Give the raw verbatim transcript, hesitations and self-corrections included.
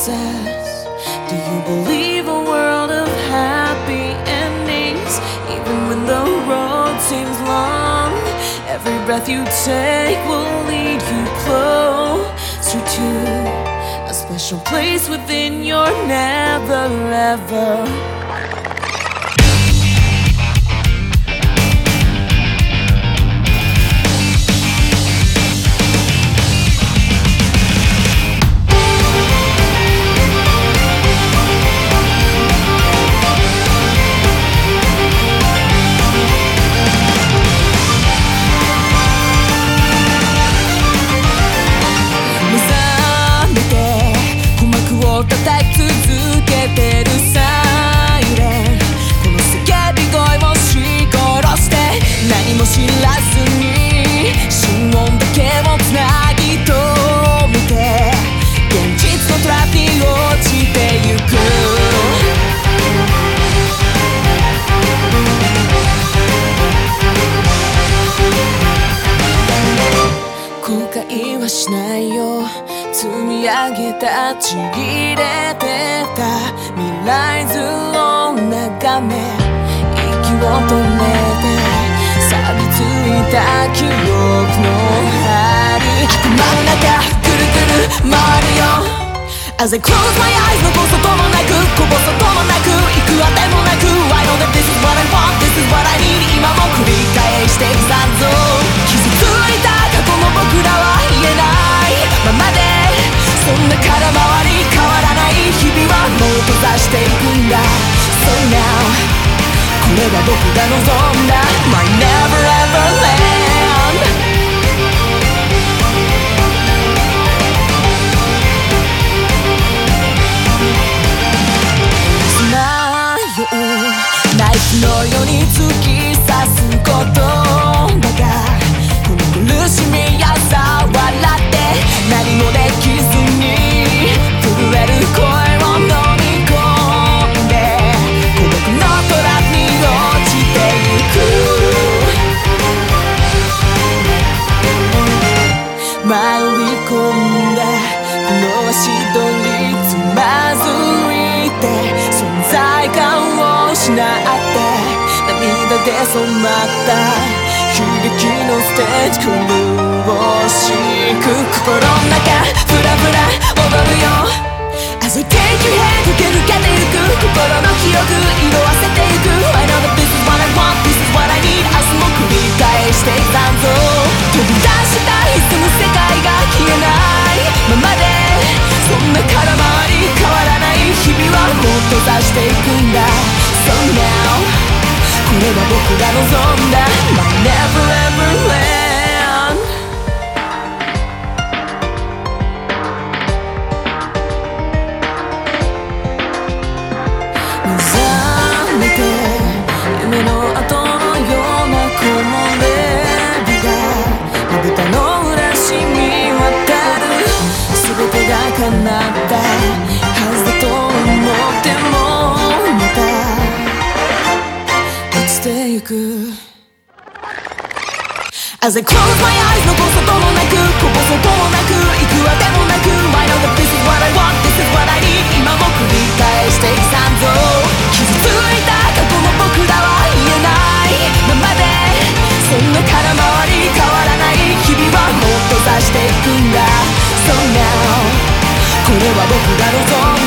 success? Do you believe a world of happy endings? Even when the road seems long, every breath you take will lead you closer to a special place within your never ever.叩き続けてるサイレン、この叫び声をし殺して何も知らずに心音だけをつなぎ止めて現実のトラップに落ちてゆく。後悔はしないよ、積み上げたちぎれてた未来図を眺め息を止めて錆びついた記憶の針真ん中ぐるぐる回るよ。 As I close my eyes 残すこともなくこぼすこともなく行くあてもなく I know that this is what I want, this is what I need 今も繰り返していく残像傷ついた過去の僕らは言えないままでそんな空回り変わらない日々はもう閉ざしていくんだ So now これが僕が望んだ My never ever land。 ナイフのように突き刺す言葉がこの苦しみやさ笑って何もできずに震える声を飲み込んで孤独のトラップに落ちてゆく。迷い込んだこの足取りつまずいて存在感を失って涙で染まった悲劇のステージ狂わしく心の中フラフラ踊るよ。 As I take your hand 駆け抜けてゆく心の記憶色あせてゆく I know that this is what I want, this is what I need 明日も繰り返していく残像飛び出した潜む世界が消えないままでそんな空回り変わらない日々はもっと閉ざしていくんだ So now これが僕が望んだ My never ever land。 目覚めて夢の後のような木漏れ日がまぶたの裏染み渡る全てが叶ったはずだと思ってもまた落ちてゆく。 As I close my eyes 残すこともなくこぼすこともなく行くあてもなく I know that this is what I want, this is what I need 今も繰り返していく残像傷ついた過去の僕らは言えないままでそんな空回り変わらない日々はもっと閉ざしていくんだ So now これは僕が望んだ